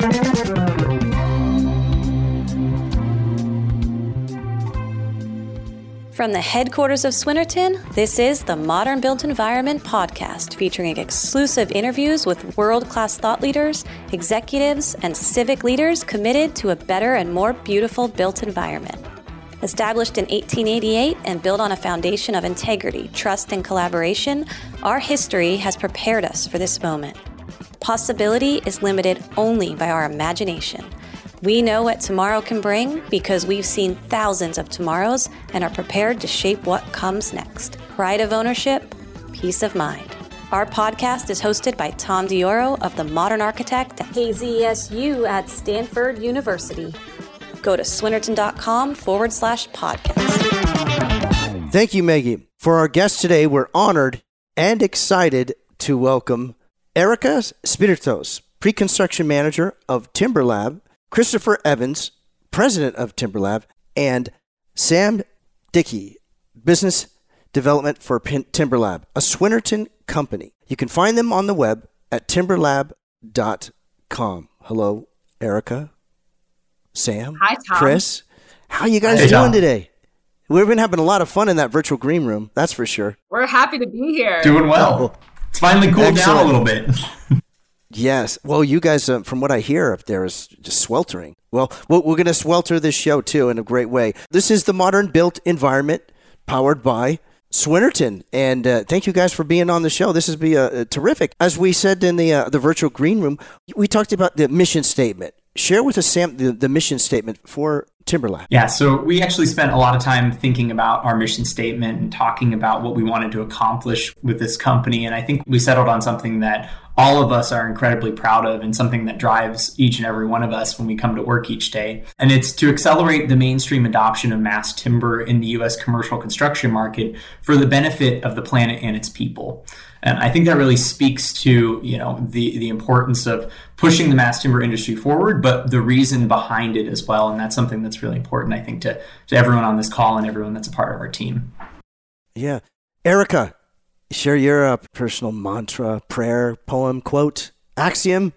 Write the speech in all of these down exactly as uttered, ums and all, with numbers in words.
From the headquarters of Swinnerton, this is the Modern Built Environment podcast, featuring exclusive interviews with world-class thought leaders, executives, and civic leaders committed to a better and more beautiful built environment. Established in eighteen eighty-eight and built on a foundation of integrity, trust, and collaboration, our history has prepared us for this moment. Possibility is limited only by our imagination. We know what tomorrow can bring because we've seen thousands of tomorrows and are prepared to shape what comes next. Pride of ownership, peace of mind. Our podcast is hosted by Tom Dioro of The Modern Architect at K Z S U at Stanford University. Go to swinnerton.com forward slash podcast. Thank you, Maggie. For our guest today, we're honored and excited to welcome Erica Spiritos, Pre-Construction Manager of TimberLab, Christopher Evans, President of TimberLab, and Sam Dickey, Business Development for Pin- TimberLab, a Swinnerton company. You can find them on the web at timberlab dot com. Hello, Erica, Sam, Hi, Tom. Chris. How are you guys Hey, doing Tom. today? We've been having a lot of fun in that virtual green room, that's for sure. We're happy to be here. Doing well. It's finally cooled down a Excellent. little bit. Yes. Well, you guys, uh, from what I hear up there, is just sweltering. Well, we're, we're going to swelter this show, too, in a great way. This is the Modern Built Environment, powered by Swinnerton. And uh, thank you guys for being on the show. This has been uh, terrific. As we said in the uh, the virtual green room, we talked about the mission statement. Share with us, Sam, the, the mission statement for TimberLab. Yeah, so we actually spent a lot of time thinking about our mission statement and talking about what we wanted to accomplish with this company. And I think we settled on something that all of us are incredibly proud of and something that drives each and every one of us when we come to work each day. And it's to accelerate the mainstream adoption of mass timber in the U S commercial construction market for the benefit of the planet and its people. And I think that really speaks to, you know, the, the importance of pushing the mass timber industry forward, but the reason behind it as well. And that's something that's really important, I think, to, to everyone on this call and everyone that's a part of our team. Yeah. Erica, share your uh, personal mantra, prayer, poem, quote, axiom.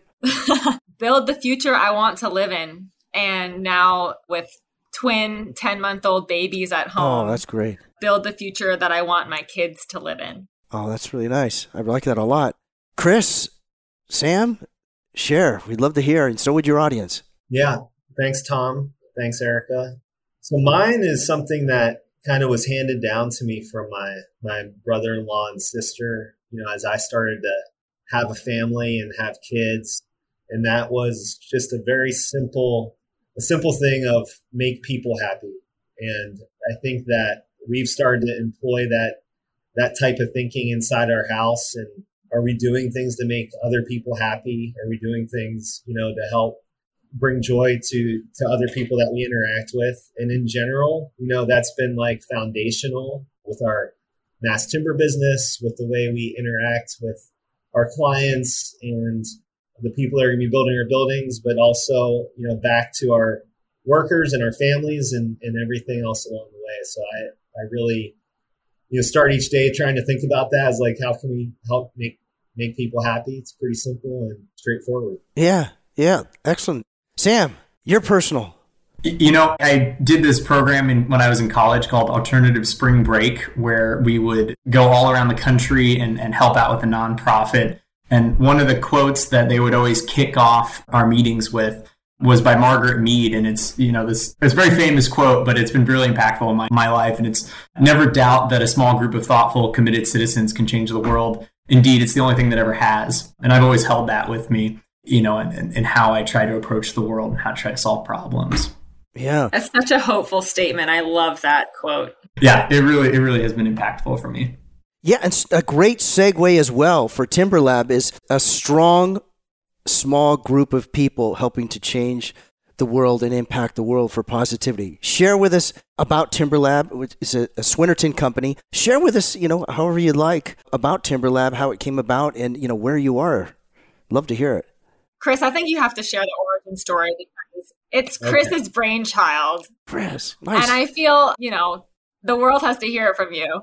Build the future I want to live in. And now with twin ten-month-old babies at home, Oh, that's great. build the future that I want my kids to live in. Oh, that's really nice. I like that a lot. Chris, Sam, share. We'd love to hear, and so would your audience. Yeah. Thanks, Tom. Thanks, Erica. So mine is something that kind of was handed down to me from my, my brother-in-law and sister, you know, as I started to have a family and have kids. And that was just a very simple, a simple thing of make people happy. And I think that we've started to employ that that type of thinking inside our house. And are we doing things to make other people happy? Are we doing things, you know, to help bring joy to, to other people that we interact with? And in general, you know, that's been like foundational with our mass timber business, with the way we interact with our clients and the people that are going to be building our buildings, but also, you know, back to our workers and our families and, and everything else along the way. So I, I really, you know, start each day trying to think about that as like, how can we help make, make people happy? It's pretty simple and straightforward. Yeah, yeah, excellent. Sam, you're personal. You know, I did this program in, when I was in college called Alternative Spring Break, where we would go all around the country and, and help out with a nonprofit. And one of the quotes that they would always kick off our meetings with was by Margaret Mead. And it's, you know, this it's a very famous quote, but it's been really impactful in my, my life. And it's never doubt that a small group of thoughtful, committed citizens can change the world. Indeed, it's the only thing that ever has. And I've always held that with me, you know, and, and, and how I try to approach the world and how to try to solve problems. Yeah. That's such a hopeful statement. I love that quote. Yeah, it really, it really has been impactful for me. Yeah, and a great segue as well for TimberLab is a strong, small group of people helping to change the world and impact the world for positivity. Share with us about TimberLab, which is a, a Swinnerton company. Share with us, you know, however you'd like about TimberLab, how it came about, and, you know, where you are. Love to hear it. Chris, I think you have to share the origin story because it's Chris's okay. brainchild. Chris, nice. And I feel, you know, the world has to hear it from you.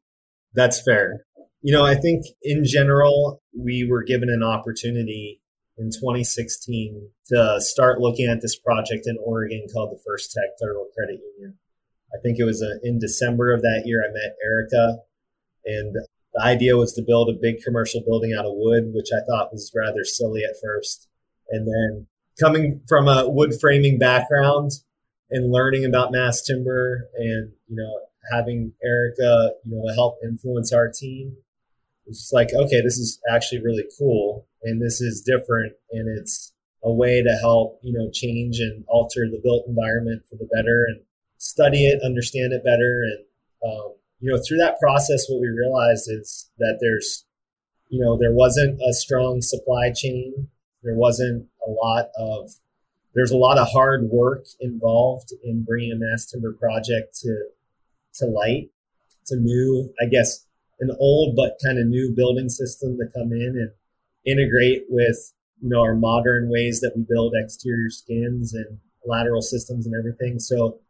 That's fair. You know, I think in general, we were given an opportunity in twenty sixteen to start looking at this project in Oregon called the First Tech Federal Credit Union. I think it was a, in December of that year, I met Erica, and the idea was to build a big commercial building out of wood, which I thought was rather silly at first. And then coming from a wood framing background and learning about mass timber and, you know, having Erica, you know, help influence our team, it's just like, okay, this is actually really cool. And this is different. And it's a way to help, you know, change and alter the built environment for the better and study it, understand it better. And, um, you know, through that process, what we realized is that there's, you know, there wasn't a strong supply chain. There wasn't a lot of, there's a lot of hard work involved in bringing a mass timber project to, to light. It's a new, I guess, an old but kind of new building system to come in and integrate with, you know, our modern ways that we build exterior skins and lateral systems and everything. So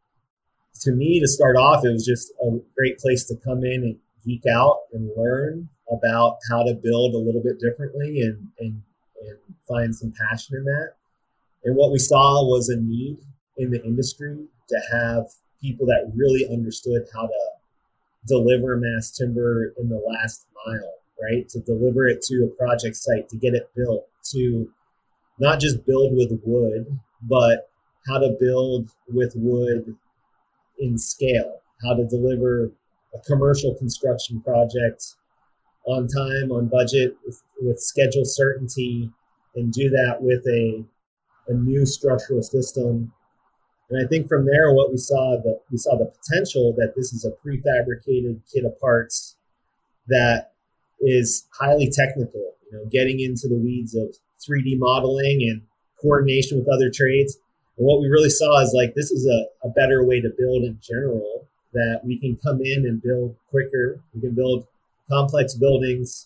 to me, to start off, it was just a great place to come in and geek out and learn about how to build a little bit differently and, and, and find some passion in that. And what we saw was a need in the industry to have people that really understood how to deliver mass timber in the last mile, right? To deliver it to a project site, to get it built, to not just build with wood, but how to build with wood in scale, how to deliver a commercial construction project on time, on budget, with, with schedule certainty, and do that with a, a new structural system. And I think from there, what we saw, the, we saw the potential that this is a prefabricated kit of parts that is highly technical, you know, getting into the weeds of three D modeling and coordination with other trades. And what we really saw is like, this is a, a better way to build in general, that we can come in and build quicker. We can build complex buildings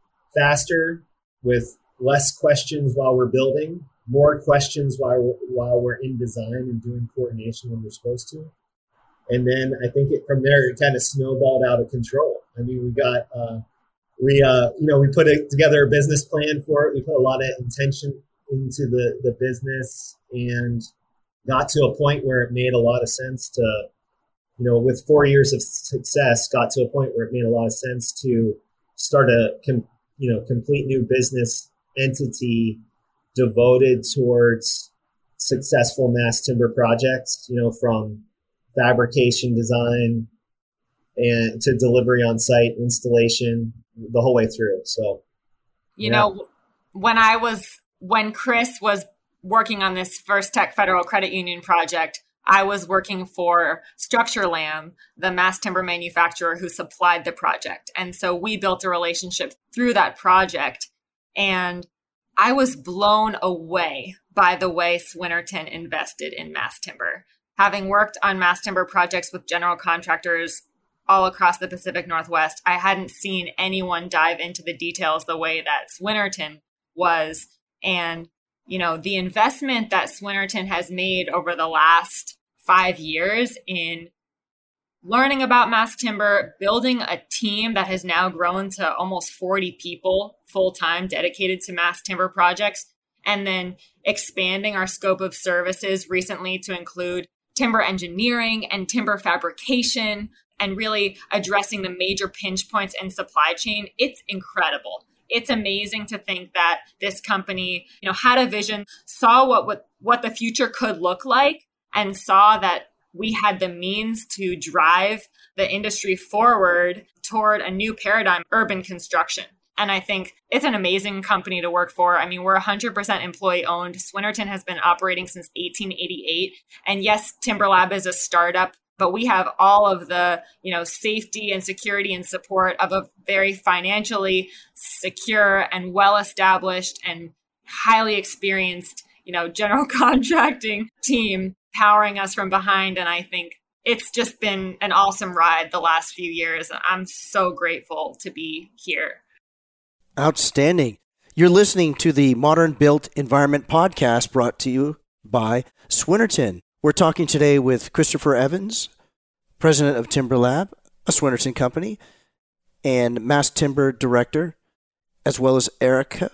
faster with less questions while we're building, more questions while we're, while we're in design and doing coordination when we're supposed to. And then I think it, from there, it kind of snowballed out of control. I mean, we got, uh, we, uh, you know, we put a, together a business plan for it. We put a lot of intention into the, the business and got to a point where it made a lot of sense to, you know, with four years of success, got to a point where it made a lot of sense to start a, com, you know, complete new business entity devoted towards successful mass timber projects, you know, from fabrication design and to delivery on site, installation, the whole way through. So, you yeah. know, when I was, when Chris was working on this First Tech Federal Credit Union project, I was working for StructureLam, the mass timber manufacturer who supplied the project. And so we built a relationship through that project. And I was blown away by the way Swinerton invested in mass timber. Having worked on mass timber projects with general contractors all across the Pacific Northwest, I hadn't seen anyone dive into the details the way that Swinerton was. And you know, the investment that Swinerton has made over the last five years in learning about mass timber, building a team that has now grown to almost forty people full-time dedicated to mass timber projects, and then expanding our scope of services recently to include timber engineering and timber fabrication, and really addressing the major pinch points in supply chain. It's incredible. It's amazing to think that this company, you know, had a vision, saw what, what what the future could look like, and saw that we had the means to drive the industry forward toward a new paradigm, urban construction. And I think it's an amazing company to work for. I mean, we're one hundred percent employee owned. Swinerton has been operating since eighteen eighty-eight. And yes, TimberLab is a startup, but we have all of the, you know, safety and security and support of a very financially secure and well-established and highly experienced, you know, general contracting team powering us from behind. And I think it's just been an awesome ride the last few years. I'm so grateful to be here. Outstanding. You're listening to the Modern Built Environment podcast brought to you by Swinerton. We're talking today with Christopher Evans, president of TimberLab, a Swinerton company, and mass timber director, as well as Erica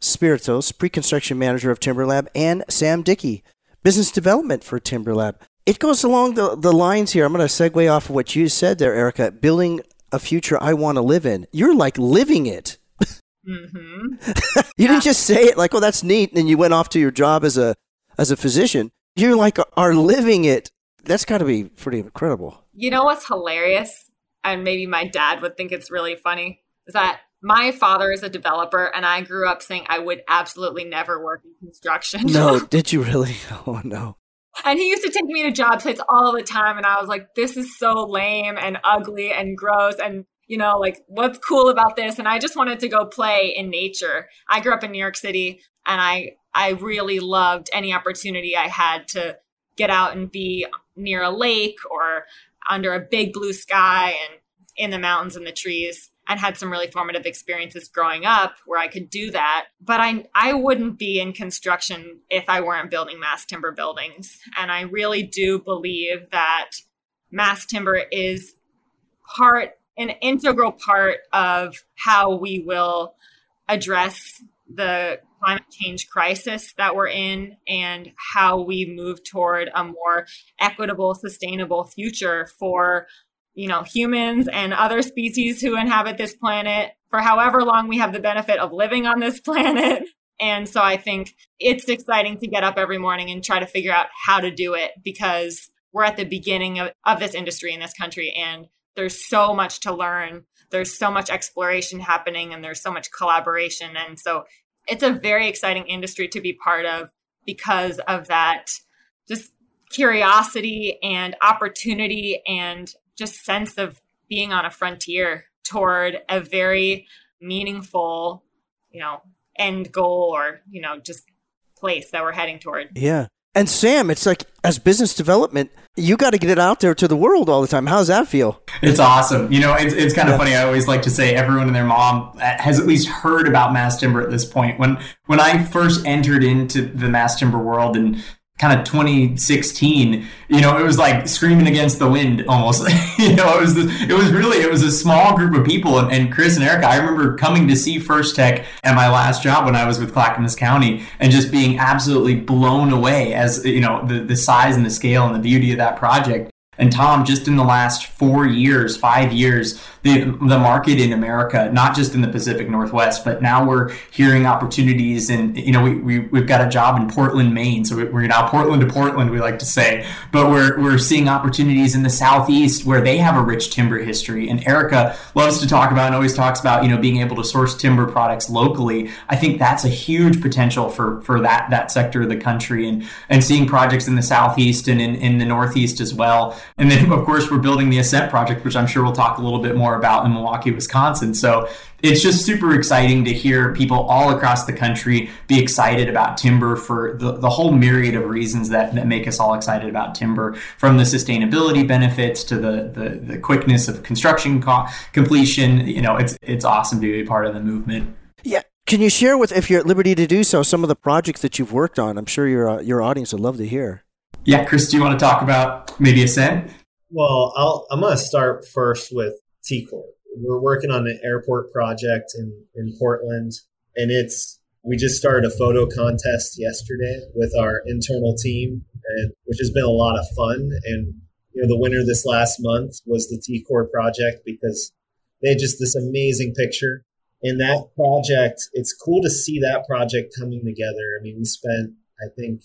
Spiritos, Pre-Construction Manager of TimberLab, and Sam Dickey, Business Development for TimberLab. It goes along the, the lines here. I'm going to segue off of what you said there, Erica, building a future I want to live in. You're like living it. Mm-hmm. you yeah. didn't just say it like, oh, that's neat, and you went off to your job as a as a physician. You're like are living it. That's got to be pretty incredible. You know what's hilarious? And maybe my dad would think it's really funny, is that my father is a developer, and I grew up saying I would absolutely never work in construction. No, did you really? Oh, no. And he used to take me to job sites all the time. And I was like, this is so lame and ugly and gross. And, you know, like, what's cool about this? And I just wanted to go play in nature. I grew up in New York City, and I, I really loved any opportunity I had to get out and be near a lake or under a big blue sky and in the mountains and the trees, and had some really formative experiences growing up where I could do that. But I I wouldn't be in construction if I weren't building mass timber buildings. And I really do believe that mass timber is part, an integral part of how we will address the climate change crisis that we're in and how we move toward a more equitable, sustainable future for, you know, humans and other species who inhabit this planet for however long we have the benefit of living on this planet. And so I think it's exciting to get up every morning and try to figure out how to do it, because we're at the beginning of, of this industry in this country, and there's so much to learn. There's so much exploration happening, and there's so much collaboration. And so it's a very exciting industry to be part of because of that just curiosity and opportunity and just sense of being on a frontier toward a very meaningful, you know, end goal or, you know, just place that we're heading toward. Yeah. And Sam, it's like, as business development, you got to get it out there to the world all the time. How's that feel? It's awesome. You know, it's it's kind of funny. I always like to say everyone and their mom has at least heard about mass timber at this point. When when I first entered into the mass timber world and kind of twenty sixteen, you know, it was like screaming against the wind almost. you know, it was it was really, it was a small group of people. And, and Chris and Erica, I remember coming to see First Tech at my last job when I was with Clackamas County and just being absolutely blown away as, you know, the, the size and the scale and the beauty of that project. And Tom, just in the last four years, five years, the the market in America, not just in the Pacific Northwest, but now we're hearing opportunities. And, you know, we, we, we've got a job in Portland, Maine. So we're now Portland to Portland, we like to say. But we're we're seeing opportunities in the Southeast where they have a rich timber history. And Erica loves to talk about and always talks about, you know, being able to source timber products locally. I think that's a huge potential for, for that that sector of the country, and, and seeing projects in the Southeast and in, in the Northeast as well. And then, of course, we're building the Ascent project, which I'm sure we'll talk a little bit more about in Milwaukee, Wisconsin. So it's just super exciting to hear people all across the country be excited about timber for the, the whole myriad of reasons that, that make us all excited about timber, from the sustainability benefits to the the, the quickness of construction co- completion. You know, it's it's awesome to be a part of the movement. Yeah. Can you share with, if you're at liberty to do so, some of the projects that you've worked on? I'm sure your uh, your audience would love to hear. Yeah, Chris, do you want to talk about maybe Ascent? Well, I'll, I'm going to start first with T-Corp. We're working on an airport project in, in Portland, and it's we just started a photo contest yesterday with our internal team, and which has been a lot of fun. And you know, the winner this last month was the T-Corp project because they had just this amazing picture. In that project, it's cool to see that project coming together. I mean, we spent, I think,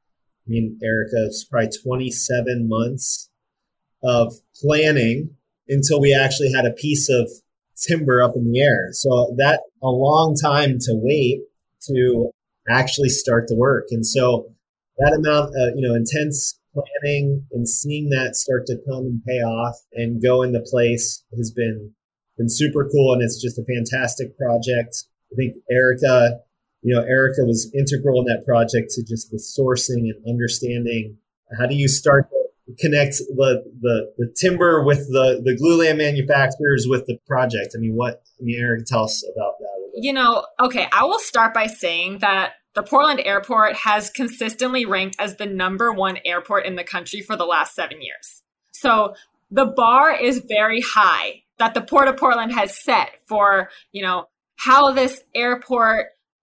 me and Erica, it's probably twenty-seven months of planning until we actually had a piece of timber up in the air. So that a long time to wait to actually start the work. And so that amount of, you know, intense planning and seeing that start to come and pay off and go into place has been, been super cool. And it's just a fantastic project. I think Erica, you know, Erica was integral in that project to just the sourcing and understanding. How do you start to connect the, the, the timber with the, the glulam manufacturers with the project? I mean, what, I mean, Erica, tell us about that. You know, okay, I will start by saying that the Portland Airport has consistently ranked as the number one airport in the country for the last seven years. So the bar is very high that the Port of Portland has set for, you know, how this airport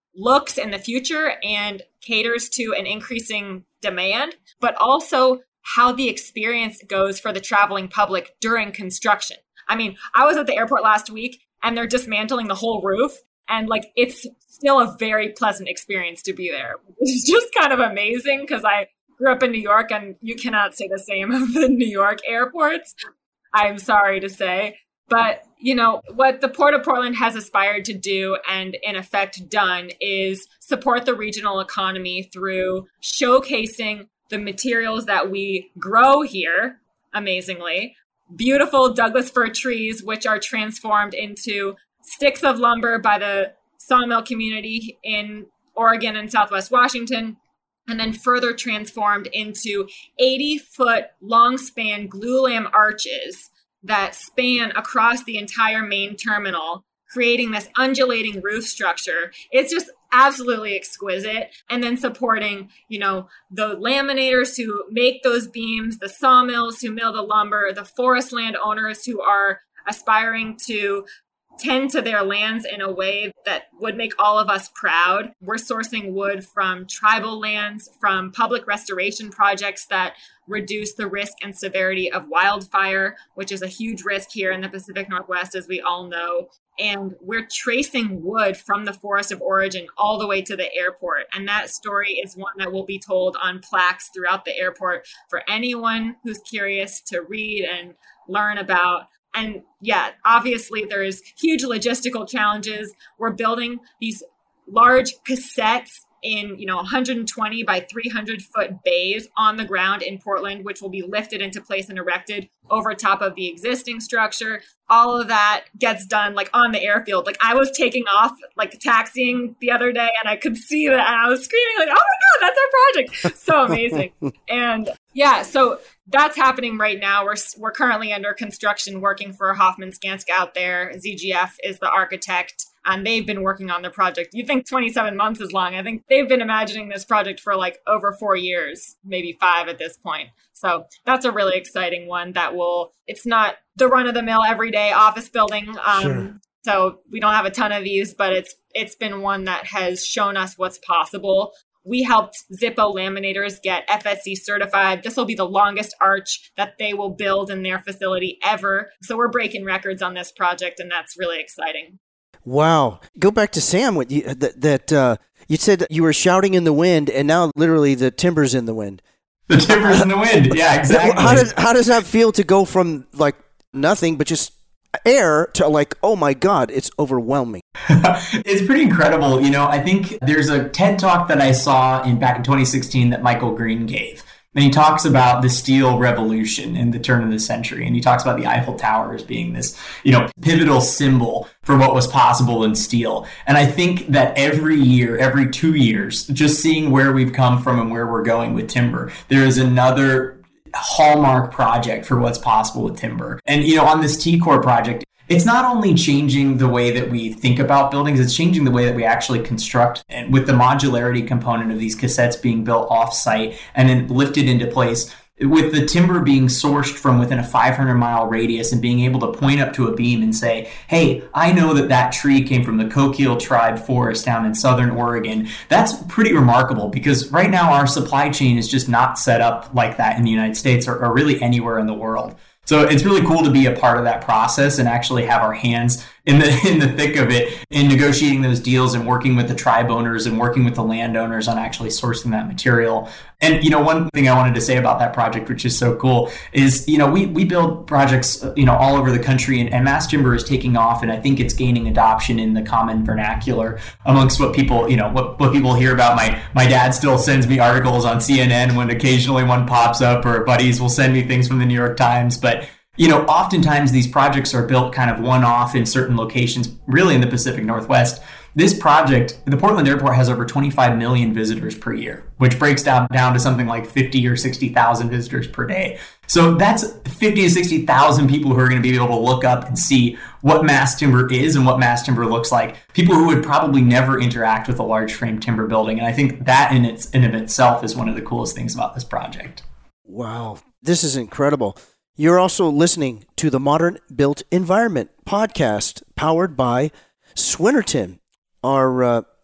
looks in the future and caters to an increasing demand, but also how the experience goes for the traveling public during construction. I mean, I was at the airport last week and they're dismantling the whole roof. And like, it's still a very pleasant experience to be there. It's just kind of amazing because I grew up in New York and you cannot say the same of the New York airports. I'm sorry to say. But, you know, what the Port of Portland has aspired to do and in effect done is support the regional economy through showcasing the materials that we grow here, amazingly. Beautiful Douglas fir trees, which are transformed into sticks of lumber by the sawmill community in Oregon and Southwest Washington, and then further transformed into eighty foot long span glulam arches that span across the entire main terminal, creating this undulating roof structure. It's just absolutely exquisite. And then supporting, you know, the laminators who make those beams, the sawmills who mill the lumber, the forest land owners who are aspiring to tend to their lands in a way that would make all of us proud. We're sourcing wood from tribal lands, from public restoration projects that reduce the risk and severity of wildfire, which is a huge risk here in the Pacific Northwest, as we all know. And we're tracing wood from the forest of origin all the way to the airport. And that story is one that will be told on plaques throughout the airport for anyone who's curious to read and learn about. And yeah, obviously there's huge logistical challenges. We're building these large cassettes in, you know, one hundred twenty by three hundred foot bays on the ground in Portland, which will be lifted into place and erected over top of the existing structure. All of that gets done like on the airfield. Like I was taking off, like taxiing the other day, and I could see that, and I was screaming like, "Oh my God, that's our project!" So amazing. And yeah, so that's happening right now. We're we're currently under construction, working for Hoffman Skanska out there. Z G F is the architect, and they've been working on the project. You think twenty-seven months is long? I think they've been imagining this project for like over four years, maybe five at this point. So that's a really exciting one that will, it's not the run of the mill everyday office building. Um, sure. So we don't have a ton of these, but it's it's been one that has shown us what's possible. We helped Zippo laminators get F S C certified. This will be the longest arch that they will build in their facility ever. So we're breaking records on this project, and that's really exciting. Wow. Go back to Sam. What you, that that uh, you said that you were shouting in the wind, and now literally the timber's in the wind. The timber's in the wind. Yeah, exactly. How does how does that feel to go from like nothing but just air to like, oh my God, it's overwhelming? It's pretty incredible. You know, I think there's a TED Talk that I saw in back in twenty sixteen that Michael Green gave. And he talks about the steel revolution in the turn of the century. And he talks about the Eiffel Tower as being this, you know, pivotal symbol for what was possible in steel. And I think that every year, every two years, just seeing where we've come from and where we're going with timber, there is another hallmark project for what's possible with timber. And, you know, on this T-Core project, it's not only changing the way that we think about buildings, it's changing the way that we actually construct. And with the modularity component of these cassettes being built off-site and then lifted into place, with the timber being sourced from within a five hundred mile radius and being able to point up to a beam and say, hey, I know that that tree came from the Coquille Tribe Forest down in Southern Oregon. That's pretty remarkable because right now our supply chain is just not set up like that in the United States or, or really anywhere in the world. So it's really cool to be a part of that process and actually have our hands in the in the thick of it in negotiating those deals and working with the tribe owners and working with the landowners on actually sourcing that material. And, you know, one thing I wanted to say about that project, which is so cool, is, you know, we, we build projects, you know, all over the country, and, and mass timber is taking off. And I think it's gaining adoption in the common vernacular amongst what people, you know, what, what people hear about. My, my dad still sends me articles on C N N when occasionally one pops up, or buddies will send me things from the New York Times. But, you know, oftentimes these projects are built kind of one-off in certain locations, really in the Pacific Northwest. This project, the Portland Airport has over twenty-five million visitors per year, which breaks down, down to something like fifty or sixty thousand visitors per day. So that's fifty to sixty thousand people who are going to be able to look up and see what mass timber is and what mass timber looks like. People who would probably never interact with a large frame timber building. And I think that in its in of itself is one of the coolest things about this project. Wow, this is incredible. You're also listening to the Modern Built Environment podcast powered by Swinnerton. Our uh,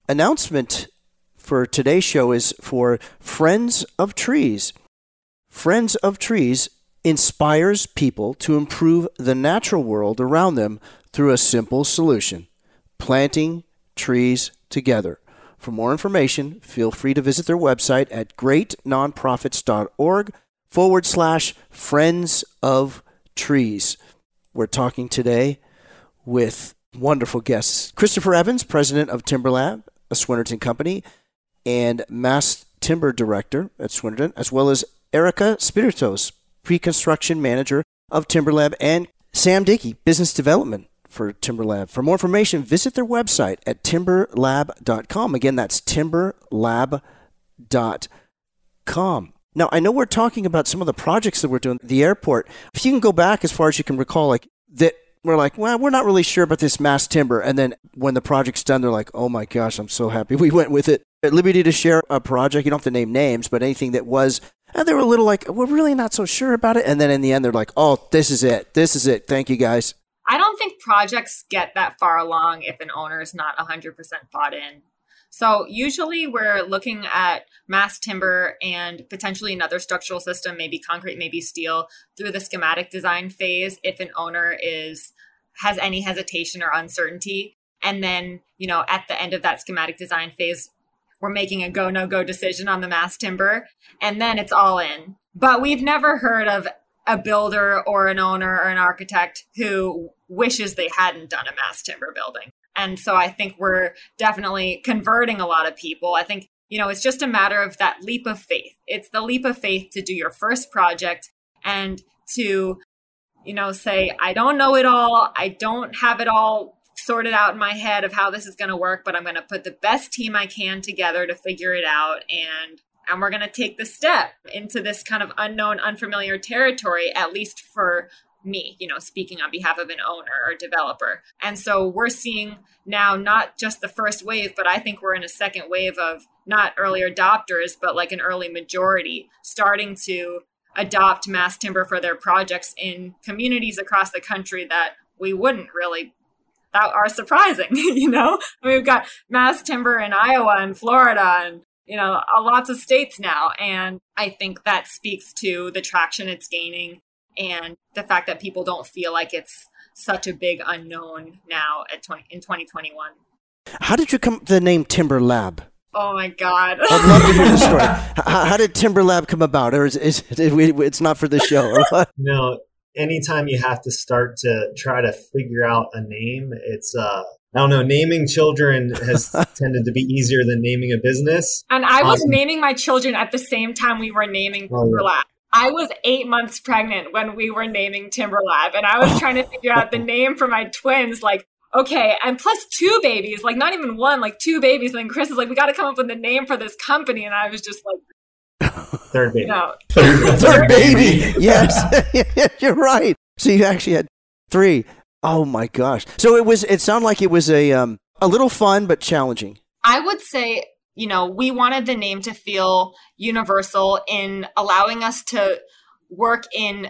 announcement for today's show is for Friends of Trees. Friends of Trees inspires people to improve the natural world around them through a simple solution: planting trees together. For more information, feel free to visit their website at greatnonprofits.org forward slash Friends of Trees. We're talking today with wonderful guests: Christopher Evans, president of TimberLab, a Swinnerton company, and Mass Timber Director at Swinnerton, as well as Erica Spiritos, pre-construction manager of TimberLab, and Sam Dickey, business development for TimberLab. For more information, visit their website at timber lab dot com. Again, that's timber lab dot com. Now, I know we're talking about some of the projects that we're doing at the airport. If you can go back as far as you can recall, like that, we're like, well, we're not really sure about this mass timber. And then when the project's done, they're like, oh my gosh, I'm so happy we went with it. At liberty to share a project, you don't have to name names, but anything that was, and they were a little like, we're really not so sure about it. And then in the end, they're like, oh, this is it. This is it. Thank you, guys. I don't think projects get that far along if an owner is not one hundred percent bought in. So usually we're looking at mass timber and potentially another structural system, maybe concrete, maybe steel, through the schematic design phase if an owner is has any hesitation or uncertainty. And then, you know, at the end of that schematic design phase, we're making a go, no go decision on the mass timber, and then it's all in. But we've never heard of a builder or an owner or an architect who wishes they hadn't done a mass timber building. And so I think we're definitely converting a lot of people. I think, you know, it's just a matter of that leap of faith. It's the leap of faith to do your first project and to, you know, say, I don't know it all. I don't have it all sorted out in my head of how this is going to work, but I'm going to put the best team I can together to figure it out. And And we're going to take the step into this kind of unknown, unfamiliar territory, at least for me, you know, speaking on behalf of an owner or developer. And so we're seeing now not just the first wave, but I think we're in a second wave of not early adopters, but like an early majority starting to adopt mass timber for their projects in communities across the country that we wouldn't really, that are surprising, you know? I mean, we've got mass timber in Iowa and Florida and, you know, lots of states now. And I think that speaks to the traction it's gaining and the fact that people don't feel like it's such a big unknown now at twenty in twenty twenty-one. How did you come up with the name TimberLab? Oh my God. I'd love to hear the story. How, how did TimberLab come about? Or is, is, is it, it's not for the show? Or what? No, anytime you have to start to try to figure out a name, it's, uh, I don't know, naming children has tended to be easier than naming a business. And I was um, naming my children at the same time we were naming oh, yeah. TimberLab. I was eight months pregnant when we were naming TimberLab, and I was trying to figure out the name for my twins, like, okay, and plus two babies, like not even one, like two babies. And then Chris is like, we got to come up with a name for this company. And I was just like, third baby. You know, third, third baby. Yes, you're right. So you actually had three. Oh my gosh. So it was, it sounded like it was a, um, a little fun, but challenging. I would say, you know, we wanted the name to feel universal in allowing us to work in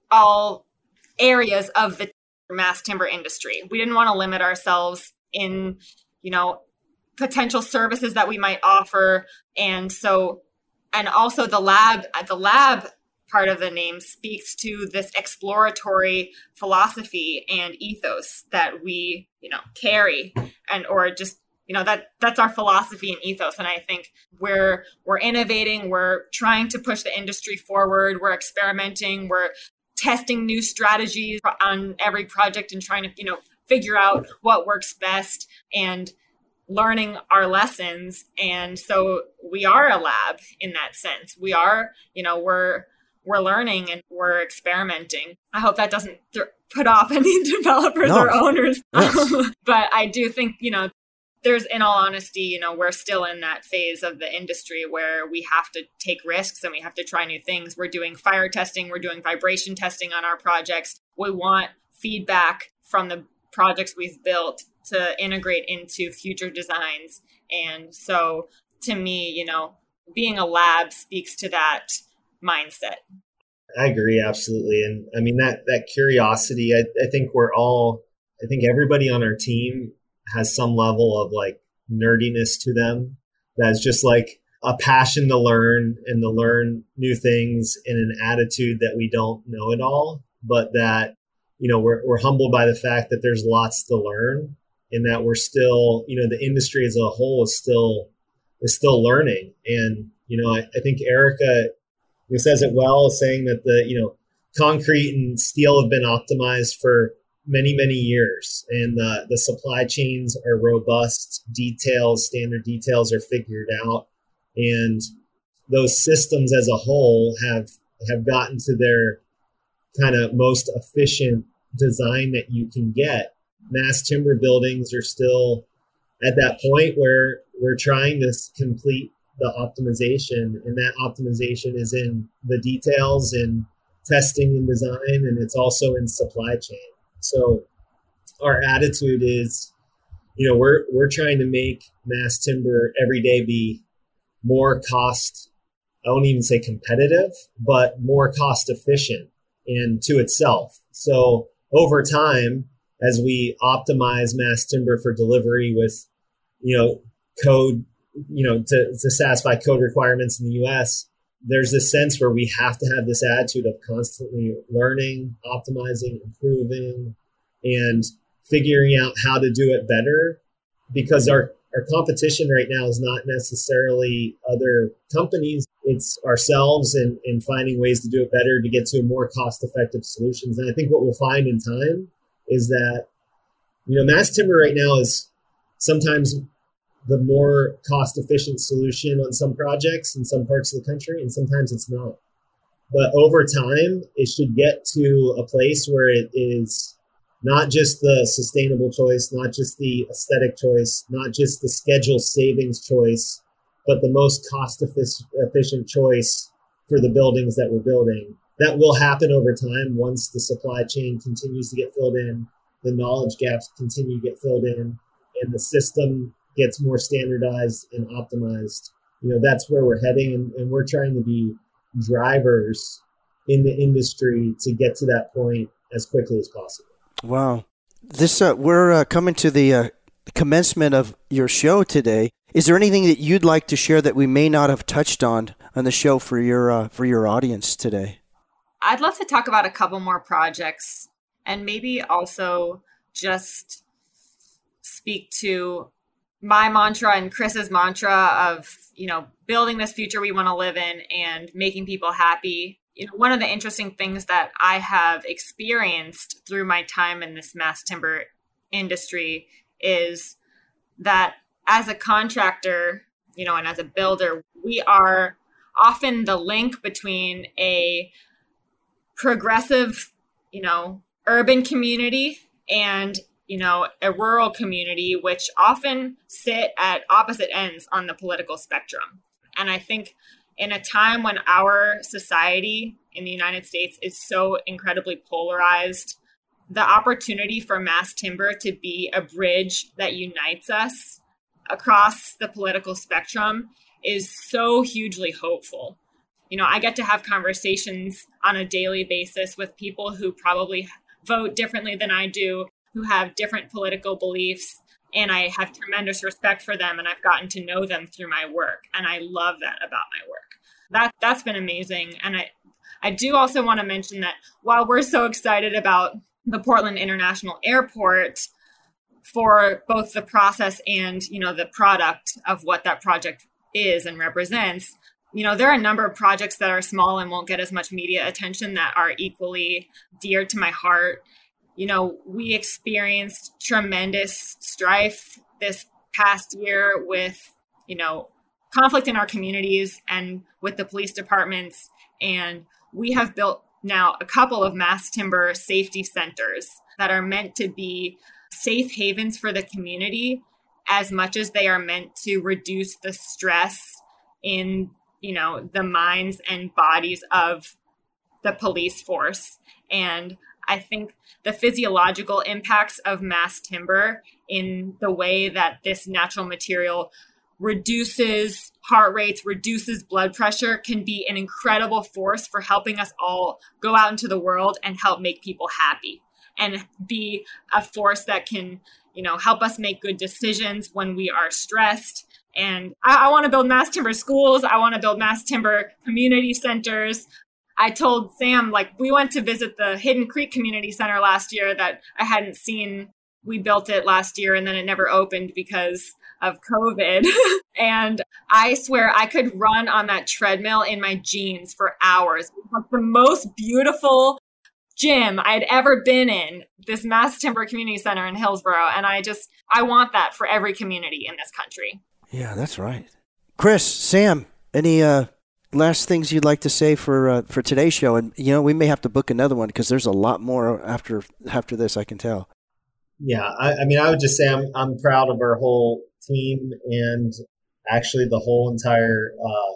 all areas of the mass timber industry. We didn't want to limit ourselves in, you know, potential services that we might offer. And so, and also the lab, the lab part of the name speaks to this exploratory philosophy and ethos that we, you know, carry and, or just, you know, that that's our philosophy and ethos. And I think we're, we're innovating, we're trying to push the industry forward, we're experimenting, we're testing new strategies on every project and trying to, you know, figure out what works best and learning our lessons. And so we are a lab in that sense. We are, you know, we're, we're learning and we're experimenting. I hope that doesn't th- put off any developers no. or owners. Yes. But I do think, you know, there's, in all honesty, you know, we're still in that phase of the industry where we have to take risks and we have to try new things. We're doing fire testing. We're doing vibration testing on our projects. We want feedback from the projects we've built to integrate into future designs. And so to me, you know, being a lab speaks to that mindset. I agree. Absolutely. And I mean, that, that curiosity, I, I think we're all, I think everybody on our team has some level of like nerdiness to them. That's just like a passion to learn and to learn new things and an attitude that we don't know it all, but that, you know, we're, we're humbled by the fact that there's lots to learn and that we're still, you know, the industry as a whole is still, is still learning. And, you know, I, I think Erica says it well, saying that the, you know, concrete and steel have been optimized for many, many years, and the, the supply chains are robust. Details, standard details are figured out, and those systems as a whole have have gotten to their kind of most efficient design that you can get. Mass timber buildings are still at that point where we're trying to complete the optimization, and that optimization is in the details and testing and design, and it's also in supply chain. So our attitude is, you know, we're we're trying to make mass timber every day be more cost, I won't even say competitive, but more cost efficient and to itself. So over time, as we optimize mass timber for delivery with, you know, code, you know, to, to satisfy code requirements in the U S, there's this sense where we have to have this attitude of constantly learning, optimizing, improving, and figuring out how to do it better, because our, our competition right now is not necessarily other companies. It's ourselves and, and finding ways to do it better to get to more cost-effective solutions. And I think what we'll find in time is that, you know, mass timber right now is sometimes the more cost-efficient solution on some projects in some parts of the country, and sometimes it's not. But over time, it should get to a place where it is not just the sustainable choice, not just the aesthetic choice, not just the schedule savings choice, but the most cost-efficient choice for the buildings that we're building. That will happen over time once the supply chain continues to get filled in, the knowledge gaps continue to get filled in, and the system gets more standardized and optimized. You know, that's where we're heading, and, and we're trying to be drivers in the industry to get to that point as quickly as possible. Wow. This uh, we're uh, coming to the uh, commencement of your show today. Is there anything that you'd like to share that we may not have touched on on the show for your uh, for your audience today? I'd love to talk about a couple more projects, and maybe also just speak to my mantra and Chris's mantra of, you know, building this future we want to live in and making people happy. You know, one of the interesting things that I have experienced through my time in this mass timber industry is that as a contractor, you know, and as a builder, we are often the link between a progressive, you know, urban community and, you know, a rural community, which often sit at opposite ends on the political spectrum. And I think in a time when our society in the United States is so incredibly polarized, the opportunity for mass timber to be a bridge that unites us across the political spectrum is so hugely hopeful. You know, I get to have conversations on a daily basis with people who probably vote differently than I do, who have different political beliefs, and I have tremendous respect for them, and I've gotten to know them through my work, and I love that about my work. That, that's been amazing. And I, I do also want to mention that while we're so excited about the Portland International Airport for both the process and, you know, the product of what that project is and represents, you know, there are a number of projects that are small and won't get as much media attention that are equally dear to my heart. You know, we experienced tremendous strife this past year with, you know, conflict in our communities and with the police departments. And we have built now a couple of mass timber safety centers that are meant to be safe havens for the community as much as they are meant to reduce the stress in, you know, the minds and bodies of the police force. And I think the physiological impacts of mass timber in the way that this natural material reduces heart rates, reduces blood pressure, can be an incredible force for helping us all go out into the world and help make people happy and be a force that can, you know, help us make good decisions when we are stressed. And I, I want to build mass timber schools. I want to build mass timber community centers. I told Sam, like, we went to visit the Hidden Creek Community Center last year that I hadn't seen. We built it last year and then it never opened because of COVID. And I swear I could run on that treadmill in my jeans for hours. It was the most beautiful gym I'd ever been in, this Mass Timber Community Center in Hillsborough. And I just, I want that for every community in this country. Yeah, that's right. Chris, Sam, any uh, last things you'd like to say for uh, for today's show? And, you know, we may have to book another one because there's a lot more after after this, I can tell. Yeah, I, I mean, I would just say I'm I'm proud of our whole team and actually the whole entire uh,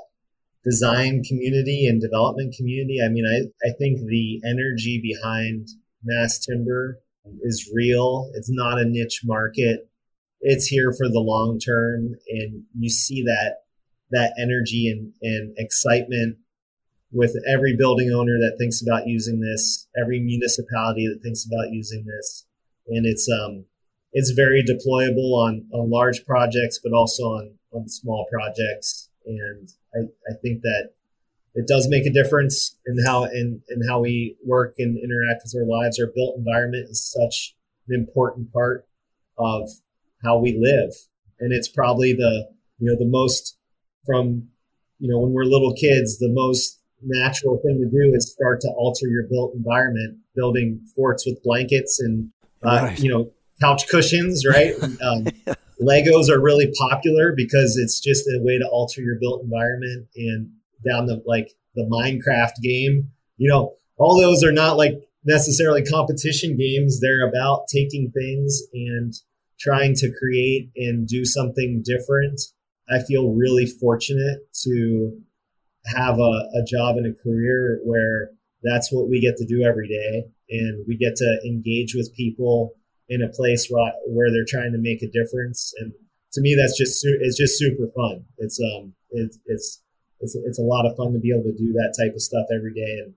design community and development community. I mean, I, I think the energy behind mass timber is real. It's not a niche market. It's here for the long term. And you see that that energy and, and excitement with every building owner that thinks about using this, every municipality that thinks about using this. And it's um it's very deployable on, on large projects, but also on, on small projects. And I, I think that it does make a difference in how in, in how we work and interact with our lives. Our built environment is such an important part of how we live. And it's probably the you know the most from you know when we're little kids, the most natural thing to do is start to alter your built environment, building forts with blankets and uh, right. you know couch cushions, right? um, Legos are really popular because it's just a way to alter your built environment. And down the like the Minecraft game, you know, all those are not like necessarily competition games. They're about taking things and trying to create and do something different. I feel really fortunate to have a, a job and a career where that's what we get to do every day. And we get to engage with people in a place where, where they're trying to make a difference. And to me, that's just, su- it's just super fun. It's, um, it's, it's, it's, it's a lot of fun to be able to do that type of stuff every day. And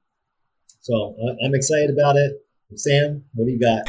so I'm excited about it. Sam, what do you got?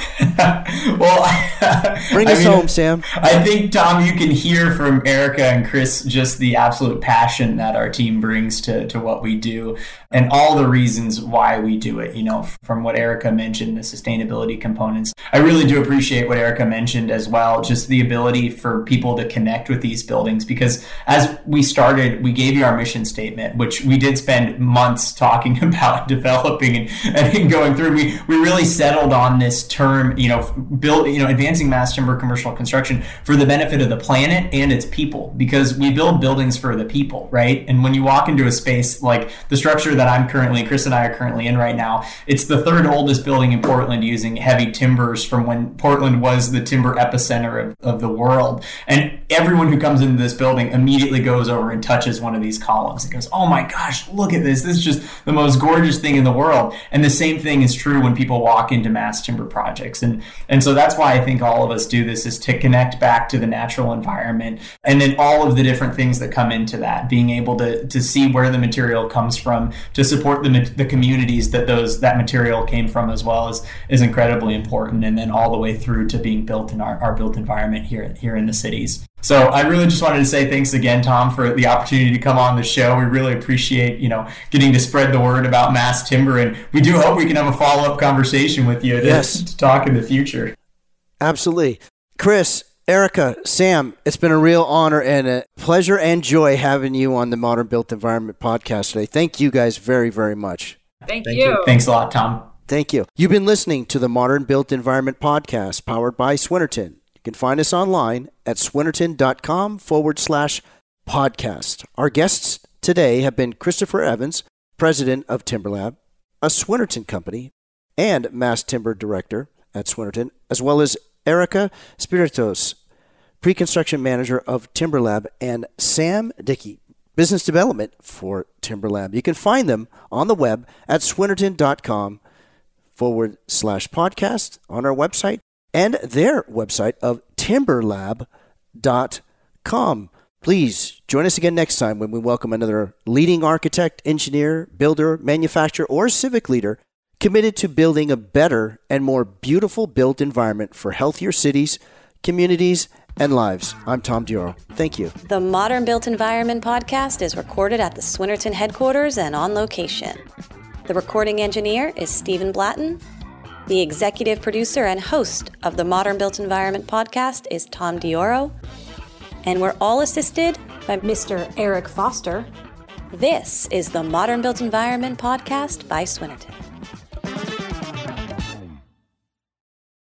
well, bring I us mean, home, Sam. I think, Tom, you can hear from Erica and Chris just the absolute passion that our team brings to, to what we do and all the reasons why we do it. You know, from what Erica mentioned, the sustainability components. I really do appreciate what Erica mentioned as well, just the ability for people to connect with these buildings. Because as we started, we gave you our mission statement, which we did spend months talking about developing and, and going through. We, we really settled on this term, you know, build, you know, advancing mass timber commercial construction for the benefit of the planet and its people, because we build buildings for the people, right? And when you walk into a space like the structure that I'm currently, Chris and I are currently in right now, it's the third oldest building in Portland using heavy timbers from when Portland was the timber epicenter of, of the world. And everyone who comes into this building immediately goes over and touches one of these columns and goes, oh my gosh, look at this. This is just the most gorgeous thing in the world. And the same thing is true when people walk into mass timber projects. And, and so that's why I think all of us do this, is to connect back to the natural environment and then all of the different things that come into that, being able to, to see where the material comes from, to support the, the communities that those that material came from as well is, is incredibly important. And then all the way through to being built in our, our built environment here, here in the cities. So I really just wanted to say thanks again, Tom, for the opportunity to come on the show. We really appreciate, you know, getting to spread the word about mass timber, and we do hope we can have a follow-up conversation with you to, yes. to talk in the future. Absolutely. Chris, Erica, Sam, it's been a real honor and a pleasure and joy having you on the Modern Built Environment podcast today. Thank you guys very, very much. Thank, Thank you. you. Thanks a lot, Tom. Thank you. You've been listening to the Modern Built Environment podcast powered by Swinnerton. You can find us online at swinnerton.com forward slash podcast. Our guests today have been Christopher Evans, president of TimberLab, a Swinnerton company, and mass timber director at Swinnerton, as well as Erica Spiritos, pre-construction manager of TimberLab, and Sam Dickey, business development for TimberLab. You can find them on the web at swinnerton.com forward slash podcast on our website, and their website of timberlab dot com. Please join us again next time when we welcome another leading architect, engineer, builder, manufacturer, or civic leader committed to building a better and more beautiful built environment for healthier cities, communities, and lives. I'm Tom Dioro. Thank you. The Modern Built Environment podcast is recorded at the Swinerton headquarters and on location. The recording engineer is Stephen Blatton. The executive producer and host of the Modern Built Environment podcast is Tom Dioro. And we're all assisted by Mister Eric Foster. This is the Modern Built Environment podcast by Swinerton.